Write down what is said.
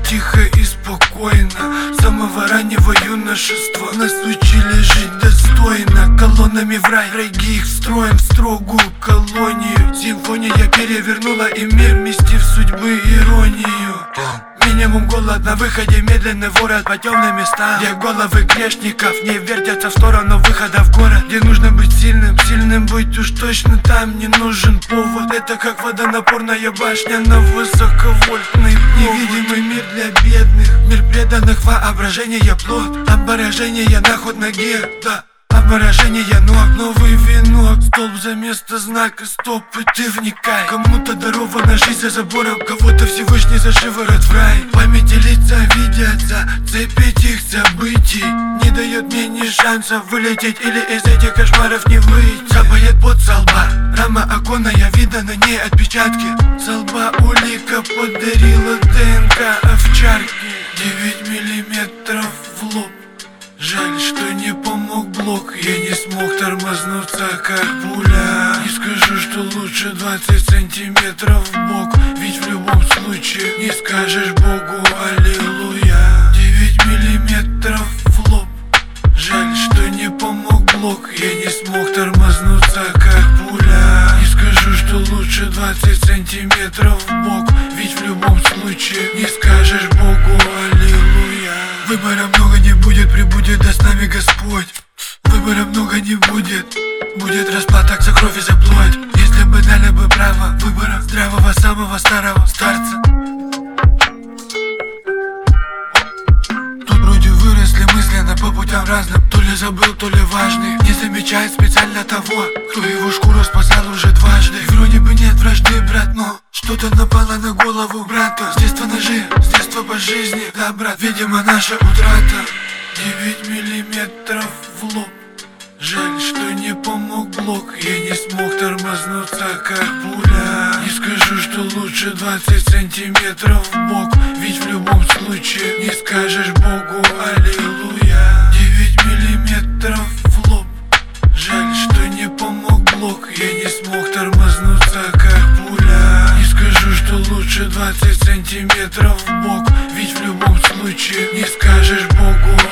тихо и спокойно. С самого раннего юношества нас учили жить достойно. Колоннами в рай, враги их строим в строгую колонию. Симфония перевернула и мир, вместив судьбы иронию. Минимум голод на выходе, медленный ворот по темным местам, где головы грешников не вертятся в сторону выхода в город. Где нужно быть сильным, сильным быть уж точно там не нужен повод. Это как водонапорная башня на высоковольтный невидимый мир для бедных. Мир преданных, воображение плод, обморожение на ход ноге, да. Обморожение ног, новый венок, столб за место знака, стоп, и ты вникай. Кому-то дарована жизнь за забором, кого-то Всевышний за шиворот в рай. Память и лица видятся, цепь этих событий не дает мне ни шанса вылететь или из этих кошмаров не выйти. Капает пот со лба, рама оконная, видно на ней отпечатки. Со лба улика подарила ДНК овчарки. 9 миллиметров в лоб. Жаль, что не помог блок, я не смог тормознуться как пуля. Не скажу, что лучше 20 сантиметров в бок, ведь в любом случае не скажешь Богу аллилуйя. 9 миллиметров в лоб. Жаль, что не помог блок, я не смог тормознуться как пуля. Не скажу, что лучше 20 сантиметров в бок, ведь в любом случае не скажешь Богу аллилуйя. Выбора много не будет, прибудет да с нами Господь. Выбора много не будет, будет расплата за кровь и за плоть. Если бы дали бы право выбора здравого самого старого старца. Тут вроде выросли мысленно по путям разным. То ли забыл, то ли важный, не замечает специально того, кто его шкуру спасал уже дважды. И вроде бы нет вражды, брат, но что-то напало на голову брату. С детства ножи, с детства по жизни, да, брат, видимо, наша утрата. 9 миллиметров в лоб. Жаль, что не помог блок, я не смог тормознуться как пуля. Не скажу, что лучше 20 сантиметров в бок, ведь в любом случае не скажешь Богу аллилуйя. 9 миллиметров в лоб. Жаль, что не помог блок, я не смог тормознуться как пуля. Не скажу, что лучше 20 сантиметров в бок, ведь в любом случае не скажешь Богу